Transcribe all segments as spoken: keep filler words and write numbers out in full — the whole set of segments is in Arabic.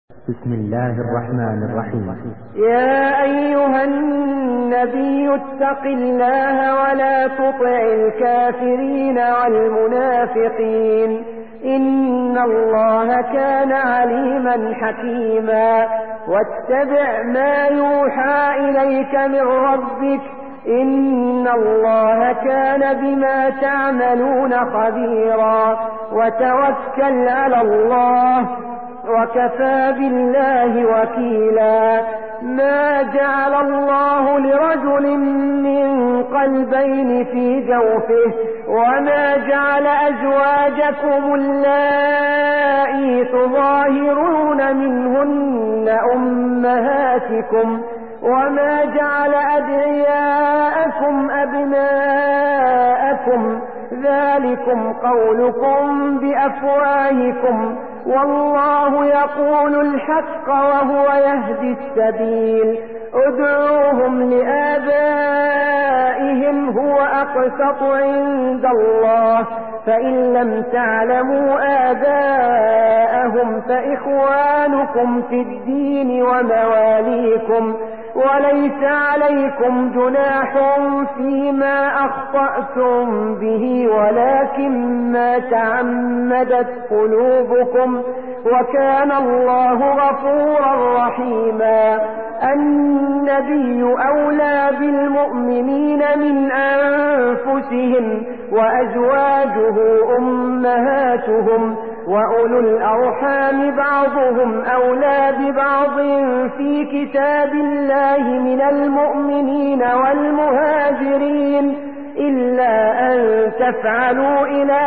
بسم الله الرحمن الرحيم. يا أيها النبي اتق الله ولا تطع الكافرين والمنافقين إن الله كان عليما حكيما واتبع ما يوحى إليك من ربك إن الله كان بما تعملون خبيرا وتوكل على الله وكفى بالله وكيلا. ما جعل الله لرجل من قلبين في جوفه وما جعل أزواجكم اللائي تظاهرون منهن أمهاتكم وما جعل أدعياءكم أبناءكم ذلكم قولكم بأفواهكم والله يقول الحق وهو يهدي السبيل. ادعوهم لآبائهم هو أقسط عند الله فإن لم تعلموا آباءهم فإخوانكم في الدين ومواليكم وليس عليكم جناح فيما أخطأتم به ولكن ما تعمدت قلوبكم وكان الله غفورا رحيما. النبي أولى بالمؤمنين من أنفسهم وأزواجه أمهاتهم وأولو الأرحام بعضهم أولى ببعض في كتاب الله من المؤمنين والمهاجرين إلا أن تفعلوا إلى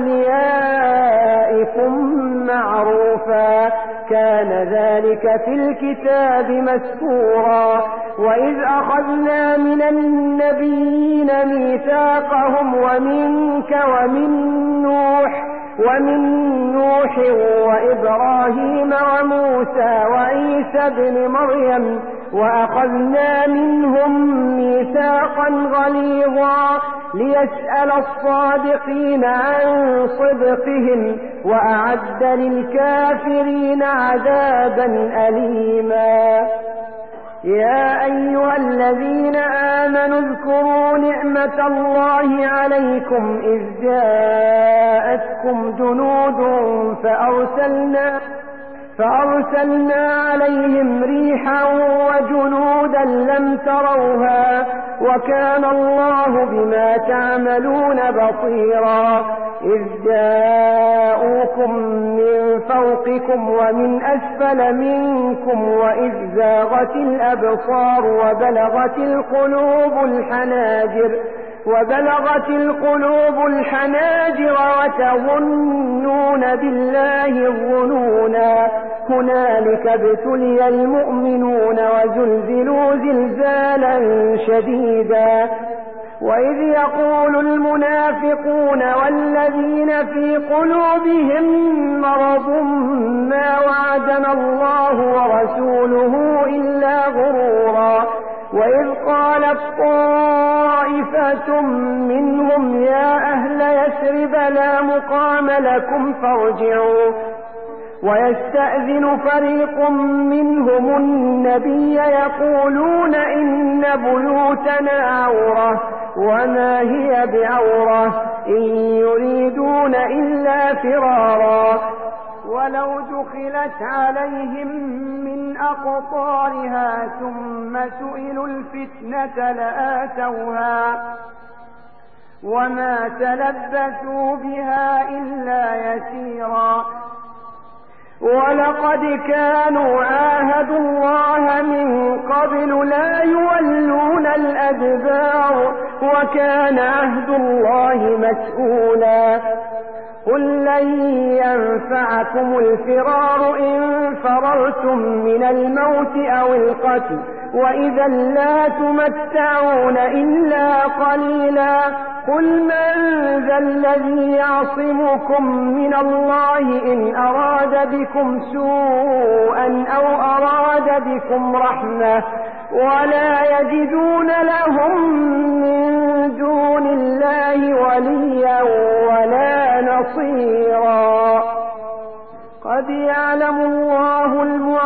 أوليائكم معروفا كان ذلك في الكتاب مسطورا. وإذ أخذنا من النبيين ميثاقهم ومنك ومن نوح ومن نوح وإبراهيم وموسى وعيسى بن مريم وأخذنا منهم ميثاقا غليظا ليسأل الصادقين عن صدقهم وأعد للكافرين عذابا أليما. يا أيها الذين آمنوا اذكروا نعمة الله عليكم إذ جاءتكم جنود فأرسلنا فأرسلنا عليهم ريحا وجنودا لم تروها وكان الله بما تعملون بصيرا. إذ جاءوكم من فوقكم ومن أسفل منكم وإذ زاغت الأبصار وبلغت القلوب الحناجر وبلغت القلوب الحناجر وتظنون بالله الظنونا. هنالك ابتلي المؤمنون وزلزلوا زلزالا شديدا. وإذ يقول المنافقون والذين في قلوبهم مرض ما وعدنا الله ورسوله إلا غرورا. وإذ قالت طائفة منهم يا أهل يثرب لا مقام لكم فارجعوا ويستأذن فريق منهم النبي يقولون إن بيوتنا عورة وما هي بعورة إن يريدون إلا فرارا. ولو دخلت عليهم من أقطارها ثم سئلوا الفتنة لآتوها وما تلبثوا بها إلا يسيرا. ولقد كانوا عاهدوا الله من قبل لا يولون الأدبار وكان عهد الله مسؤولا. قل لن ينفعكم الفرار إن فررتم من الموت أو القتل وإذا لا تمتعون إلا قليلا. قل من ذا الذي يعصمكم من الله إن أراد بكم سوءا أو أراد بكم رحمة ولا يجدون لهم من دون الله وليا ولا نصيرا. قد يعلم الله المؤمنين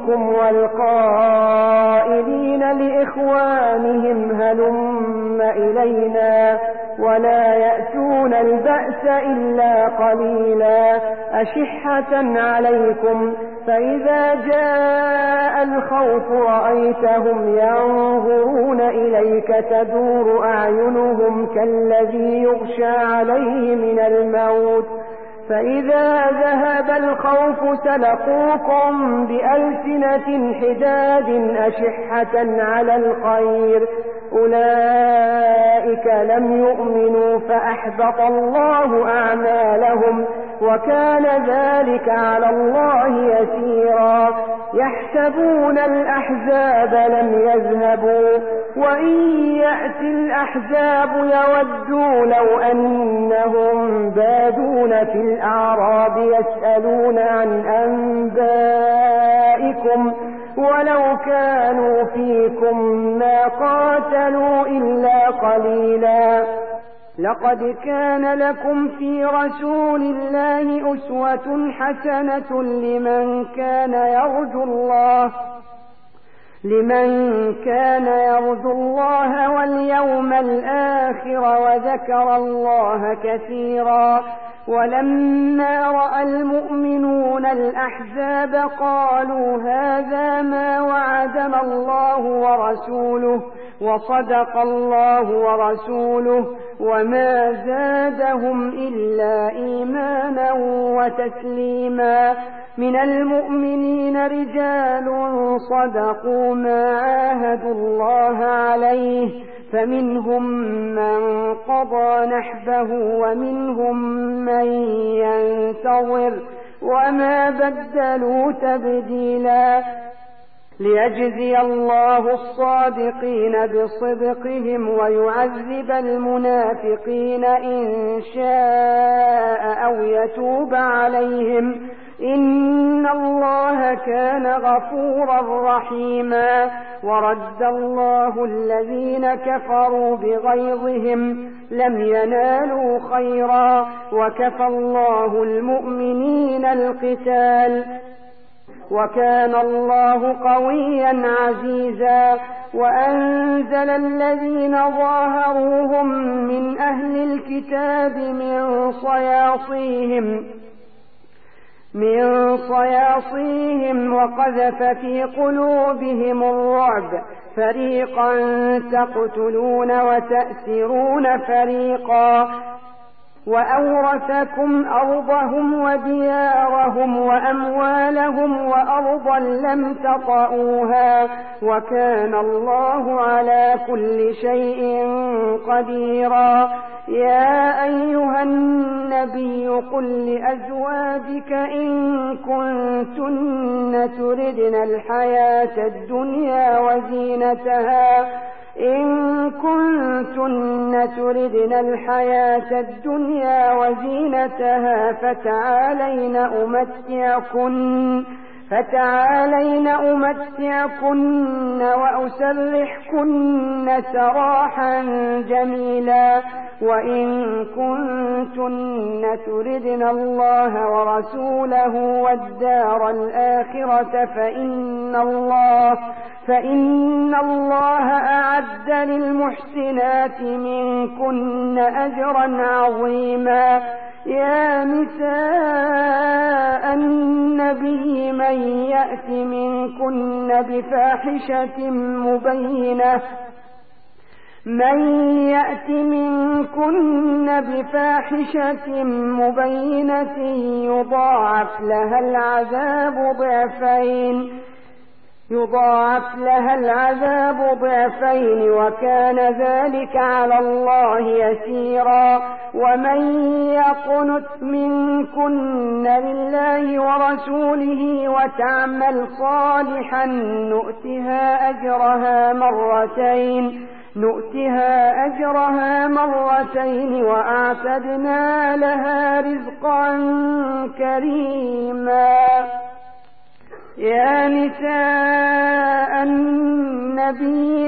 عليكم والقائلين لإخوانهم هلم إلينا ولا يأتون البأس إلا قليلا أشحة عليكم فإذا جاء الخوف رأيتهم ينظرون إليك تدور أعينهم كالذي يغشى عليه من الموت فإذا ذهب الخوف سلقوكم بألسنة حداد أشحة على الخير أولئك لم يؤمنوا فأحبط الله أعمالهم وكان ذلك على الله يسيرا يحسبون الأحزاب لم يذهبوا وإن يأتي الأحزاب يودوا لو أنهم بادون في الأعراب يسألون عن أنبائكم ولو كانوا فيكم ما قاتلوا إلا قليلا لقد كان لكم في رسول الله أسوة حسنة لمن كان يرجو الله لمن كان يرجو الله واليوم الآخر وذكر الله كثيرا ولما رأى المؤمنون الأحزاب قالوا هذا ما وعدنا الله ورسوله وصدق الله ورسوله وما زادهم إلا إيمانا وتسليما من المؤمنين رجال صدقوا ما عاهدوا الله عليه فمنهم من قضى نحبه ومنهم من ينتظر وما بدلوا تبديلا ليجزي الله الصادقين بصدقهم ويعذب المنافقين إن شاء أو يتوب عليهم إن الله كان غفورا رحيما ورد الله الذين كفروا بغيظهم لم ينالوا خيرا وكفى الله المؤمنين القتال وكان الله قويا عزيزا وأنزل الذين ظاهروهم من أهل الكتاب من صياصيهم من صياصيهم وقذف في قلوبهم الرعب فريقا تقتلون وتأسرون فريقا وأورثكم أرضهم وديارهم وأموالهم وأرضا لم تطئوها وكان الله على كل شيء قديرا يا أيها النبي قل لأزواجك إن كنتن تردن الحياة الدنيا وزينتها إن كنتن تردن الحياة الدنيا وزينتها فتعالين أمتعكن فتعالين أمتعكن وأسرحكن سراحا جميلا وإن كنتن تردن الله ورسوله والدار الآخرة فإن الله فإن الله أعد للمحسنات منكن أجرا عظيما يا نساء النبي من يأت منكن بفاحشة مبينة من يأت منكن بفاحشة مبينة يضاعف لها العذاب ضعفين يضاعف لها العذاب ضعفين وكان ذلك على الله يسيرا ومن يقنت منكن لله ورسوله وتعمل صالحا نؤتها أجرها مرتين نؤتها أجرها مرتين وأعتدنا لها رزقا كريما يا نساء النبي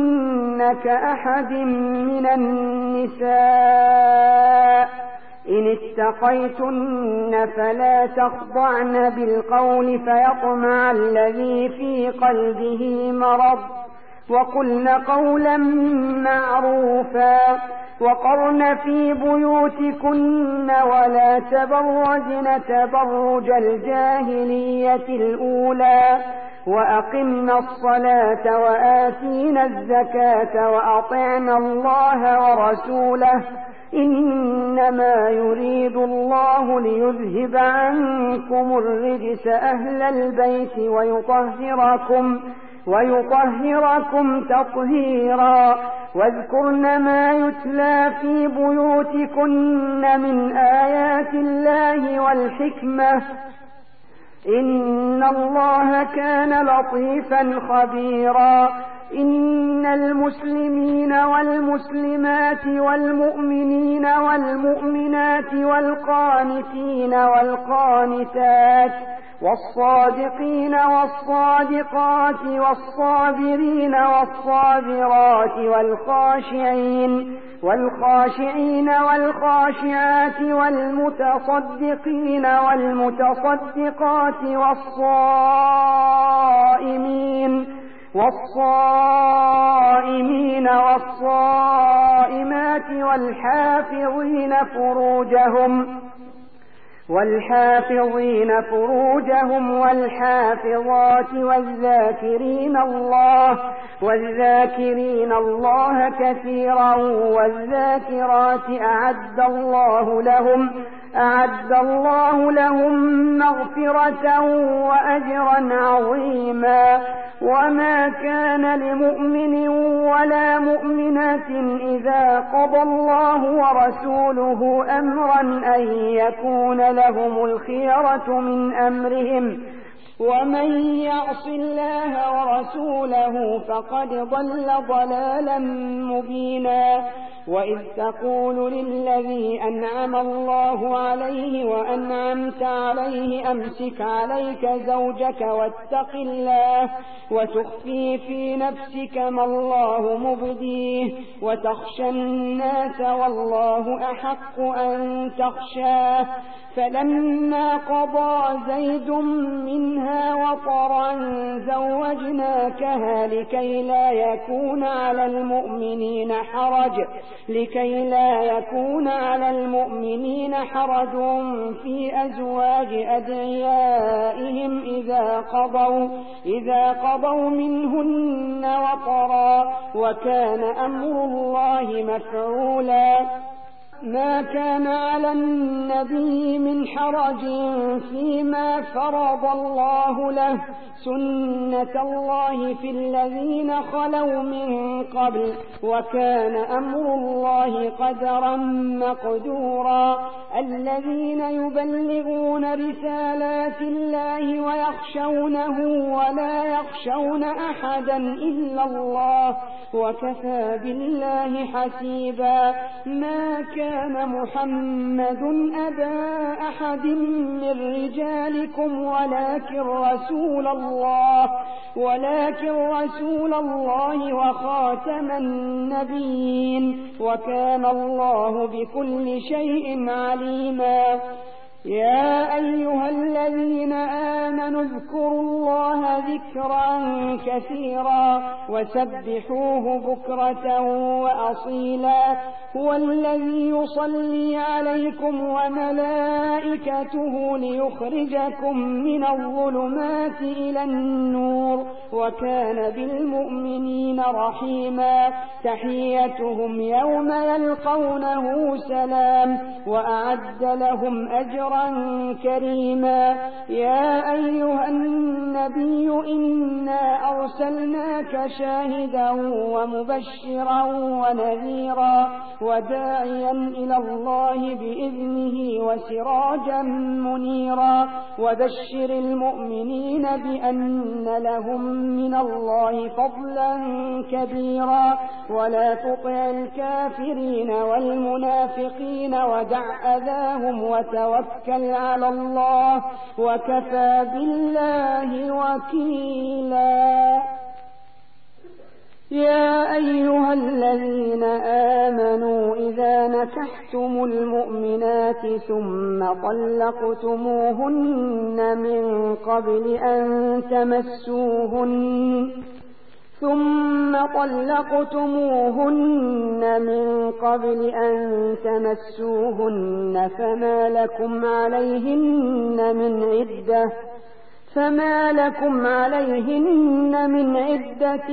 لستن كأحد من النساء إن اتقيتن فلا تخضعن بالقول فيطمع الذي في قلبه مرض وقلن قولا معروفا وقرن في بيوتكن ولا تبرجن تبرج الجاهلية الأولى وأقمنا الصلاة وآتينا الزكاة وأطعنا الله ورسوله إنما يريد الله ليذهب عنكم الرجس أهل البيت ويطهركم ويطهركم تطهيرا واذكرن ما يتلى في بيوتكن من آيات الله والحكمة إن الله كان لطيفا خبيرا إن المسلمين والمسلمات والمؤمنين والمؤمنات والقانتين والقانتات والصادقين والصادقات والصابرين والصابرات والخاشعين والخاشعين والخاشعات والمتصدقين والمتصدقات والصائمين والصائمين والصائمات والحافظين فروجهم والحافظين فروجهم والحافظات والذاكرين الله والذاكرين الله كثيرا والذاكرات أعد الله لهم أعد الله لهم مغفرة وأجرا عظيما وما كان لمؤمن ولا مؤمنة إذا قضى الله ورسوله أمرا أن يكون لهم الخيرة من أمرهم ومن يعص الله ورسوله فقد ضل ضلالا مبينا وإذ تقول للذي أنعم الله عليه وأنعمت عليه أمسك عليك زوجك واتق الله وتخفي في نفسك ما الله مبديه وتخشى الناس والله أحق أن تخشاه فلما قضى زيد منها وطرا زوجناكها لكي لا يكون على المؤمنين حرج لكي لا يكون على المؤمنين حرج في أزواج أدعيائهم إذا قضوا إذا قضوا منهن وطرا وكان أمر الله مفعولا ما كان على النبي من حرج فيما فرض الله له سنة الله في الذين خلوا من قبل وكان أمر الله قدرا مقدورا الذين يبلغون رسالات الله ويخشونه ولا يخشون أحدا إلا الله وكفى بالله حسيبا ما كان محمد أبا أحد من رجالكم ولكن رسول الله ولكن رسول الله وخاتم النبيين وكان الله بكل شيء عليما يا أيها الذين آمنوا اذكروا الله ذكرا كثيرا وسبحوه بكرة وأصيلا هو الذي يصلي عليكم وملائكته ليخرجكم من الظلمات إلى النور وكان بالمؤمنين رحيما تحيتهم يوم يلقونه سلام وأعد لهم أجرا كريما يا أيها النبي إنا أرسلناك شاهدا ومبشرا ونذيرا وداعيا إلى الله بإذنه وسراجا منيرا وبشر المؤمنين بأن لهم من الله فضلا كبيرا ولا تطع الكافرين والمنافقين ودع أذاهم وتوكل على الله وكفى بالله وكيلا يا أيها الذين آمنوا إذا نكحتم المؤمنات ثم طلقتموهن من قبل أن تمسوهن ثم طلقتموهن من قبل أن تمسوهن فما لكم عليهن من عدة فما لكم عليهن من عدة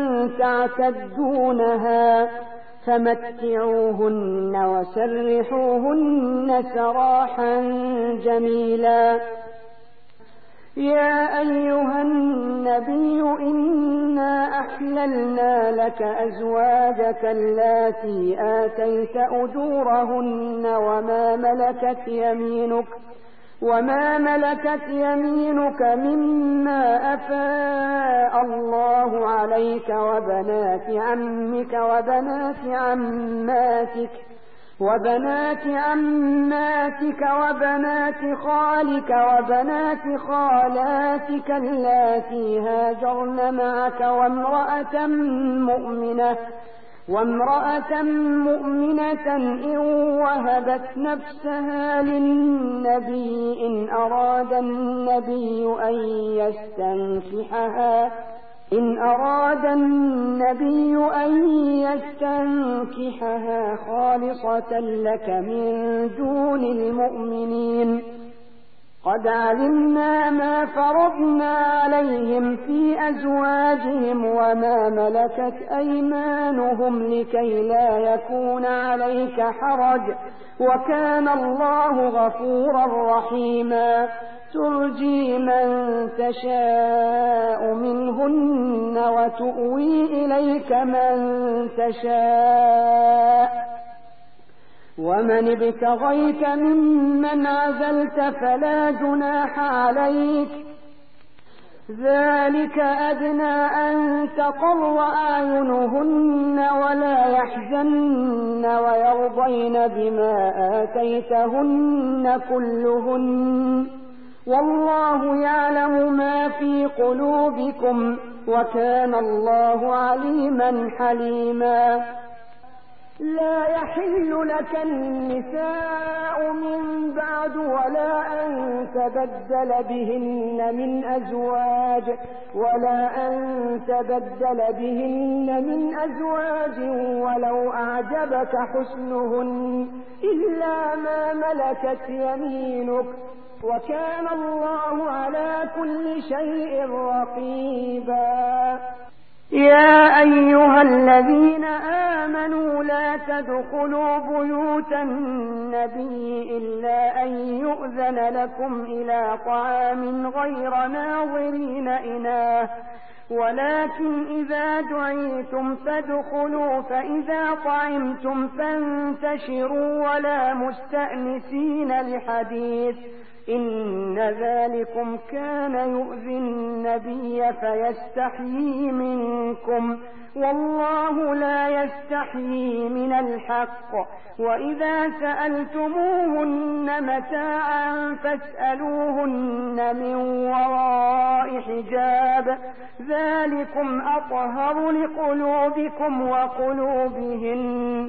تعتدونها فمتعوهن وسرحوهن سراحا جميلا. يا أيها النبي إنا أحللنا لك أزواجك اللاتي آتيت أجورهن وما ملكت يمينك وما ملكت يمينك مما أفاء الله عليك وبنات عمك وبنات عماتك وبنات عماتك وبنات خالك وبنات خالاتك اللاتي هاجرن معك وامرأة مؤمنة وامرأة مؤمنة إن وهبت نفسها للنبي إن أراد النبي أن يستنكحها إن أراد النبي أن يستنكحها خالصة لك من دون المؤمنين. قد علمنا ما فرضنا عليهم في أزواجهم وما ملكت أيمانهم لكي لا يكون عليك حرج وكان الله غفورا رحيما. ترجي من تشاء منهن وتؤوي إليك من تشاء ومن ابتغيت ممن عزلت فلا جناح عليك ذلك أدنى أن تقر أعينهن ولا يحزن ويرضين بما آتيتهن كلهن والله يعلم ما في قلوبكم وكان الله عليما حليما. لا يحل لك النساء من بعد ولا أن تبدل بهن من أزواج ولا أن تبدل بهن من أزواج ولو أعجبك حسنهن إلا ما ملكت يمينك وكان الله على كل شيء رقيبا. يا أيها الذين آمنوا لا تدخلوا بيوت النبي إلا أن يؤذن لكم إلى طعام غير ناظرين إناه ولكن إذا دعيتم فادخلوا فإذا طعمتم فانتشروا ولا مستأنسين لحديث إن ذلكم كان يؤذي النبي فيستحيي منكم والله لا يستحيي من الحق. وإذا سألتموهن متاعا فاسألوهن من وراء حجاب ذلكم أطهر لقلوبكم وقلوبهن.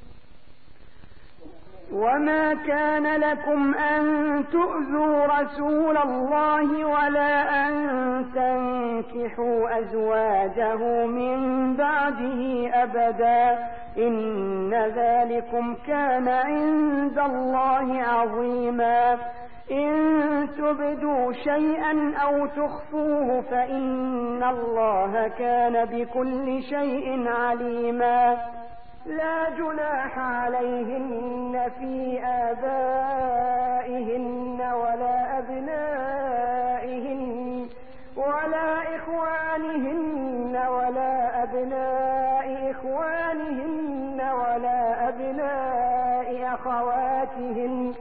وما كان لكم أن تؤذوا رسول الله ولا أن تنكحوا أزواجه من بعده أبدا إن ذلكم كان عند الله عظيما. إن تبدوا شيئا أو تخفوه فإن الله كان بكل شيء عليما. لا جناح عليهن في آبائهن ولا أبنائهن ولا إخوانهن ولا أبناء إخوانهن ولا أبناء أخواتهن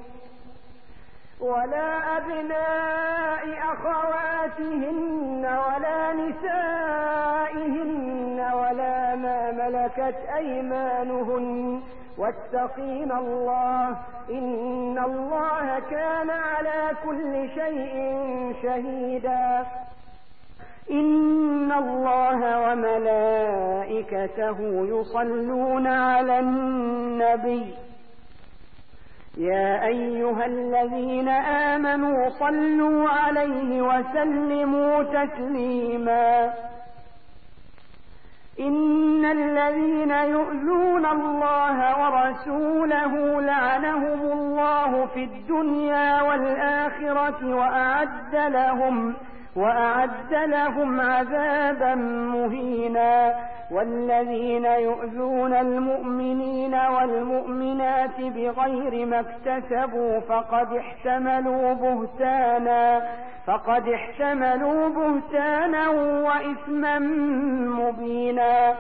ولا أبناء أخواتهن ولا نسائهن ولا ما ملكت أيمانهن واتقين الله إن الله كان على كل شيء شهيدا. إن الله وملائكته وملائكته يصلون على النبي يا أيها الذين آمنوا صلوا عليه وسلموا تسليما إن الذين يؤذون الله ورسوله لعنهم الله في الدنيا والآخرة وأعد لهم وأعد لهم عذابا مهينا والذين يؤذون المؤمنين والمؤمنات بغير ما اكتسبوا فقد احتملوا بهتانا فقد احتملوا بهتانا وإثما مبينا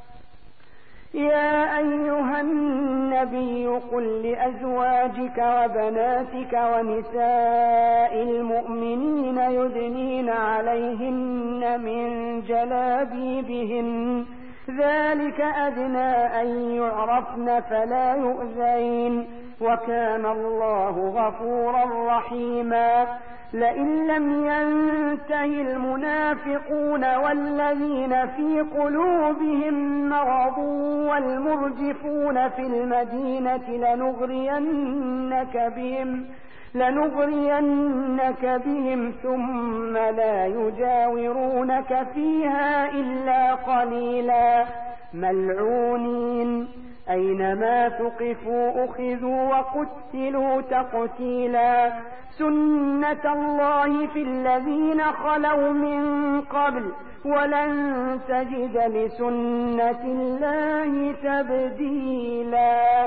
يا أيها النبي قل لأزواجك وبناتك ونساء المؤمنين يدنين عليهن من جلابيبهن ذلك أدنى أن يعرفن فلا يؤذين وكان الله غفورا رحيما لئن لم ينته المنافقون والذين في قلوبهم مرض والمرجفون في المدينة لنغرينك بهم لنغرينك بهم ثم لا يجاورونك فيها إلا قليلا ملعونين أينما ثقفوا أخذوا وقتلوا تقتيلا سنة الله في الذين خلوا من قبل ولن تجد لسنة الله تبديلا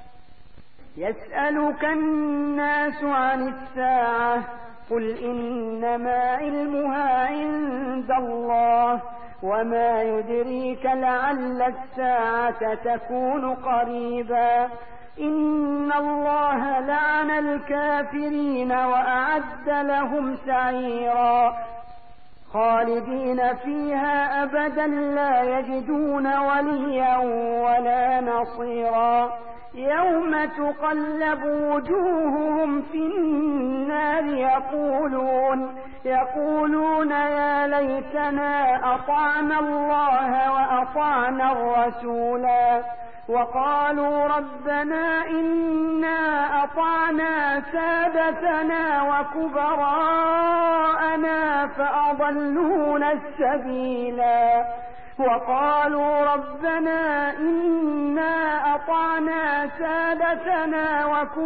يسألك الناس عن الساعة قل إنما علمها عند الله وما يدريك لعل الساعة تكون قريبا إن الله لعن الكافرين وأعد لهم سعيرا خالدين فيها أبدا لا يجدون وليا ولا نصيرا يوم تقلب وجوههم في النار يقولون يقولون يا ليتنا أطعنا الله وأطعنا الرسولا وقالوا ربنا إنا أطعنا سادتنا وكبراءنا فأضلونا السبيلا وقالوا ربنا إنا أطعنا سادتنا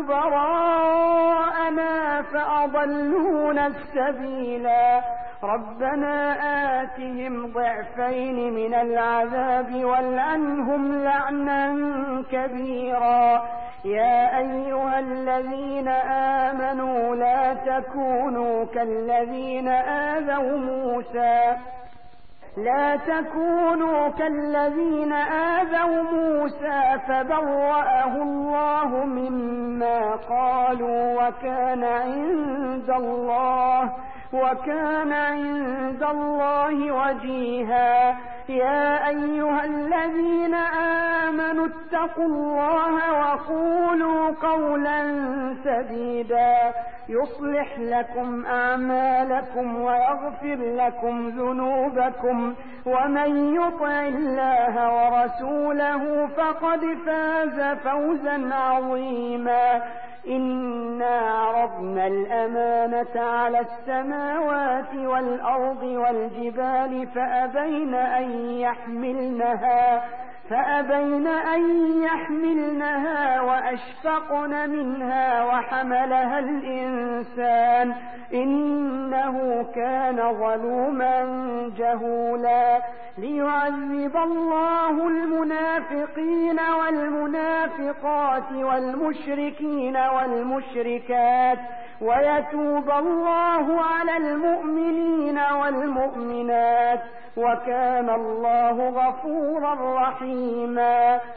وكبراءنا فأضلونا السبيلا ربنا آتهم ضعفين من العذاب والعنهم لعنا كبيرا يا أيها الذين آمنوا لا تكونوا كالذين آذوا موسى لا تكونوا كالذين آذوا موسى فبرأه الله مما قالوا وكان عند الله وكان عند الله وجيها يا أيها الذين آمنوا اتقوا الله وقولوا قولا سديدا يصلح لكم أعمالكم ويغفر لكم ذنوبكم ومن يطع الله ورسوله فقد فاز فوزا عظيما إنا عرضنا الأمانة على السماوات والأرض والجبال فأبين أن يحملنها فأبين أن يحملنها وأشفقن منها وحملها الإنسان إنه كان ظلوما جهولا ليعذب الله المنافقين والمنافقات والمشركين والمشركات ويتوب الله على المؤمنين والمؤمنات وكان الله غفورا رحيما